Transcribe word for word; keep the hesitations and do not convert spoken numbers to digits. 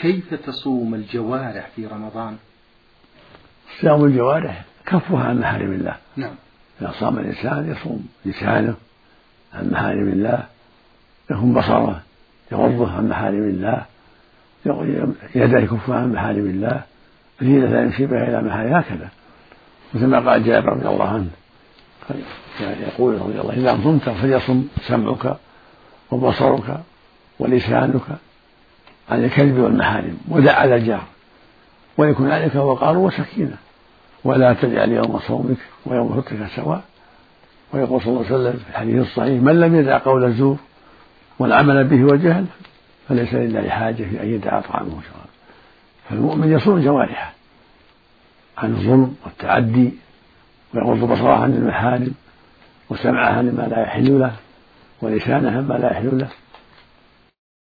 كيف تصوم الجوارح في رمضان؟ صيام الجوارح كفها عن محارم الله. نعم. إذا صام الإنسان يصوم لسانه عن محارم الله، يكون بصره يغضه عن محارم الله، يده يكفها عن محارم الله، رجله لا يمشي بها إلى محارم، هكذا مثل ما قال جابر رضي الله عنه يقول رضي الله إذا صمت فليصم سمعك وبصرك ولسانك عن الكذب والمحارم، ودع على الجار، ويكون عليك وقار وسكينة، ولا تجعل يوم صومك ويوم فطرك سواء. ويقول صلى الله عليه وسلم في الحديث الصحيح من لم يدع قول الزور والعمل به والجهل فليس لله حاجة في أن يدع طعامه وشرابه. فالمؤمن يصوم جوارحه عن الظلم والتعدي، ويغض بصره عن المحارم، وسمعه عن ما لا يحل له، ولسانه عن ما لا يحل له،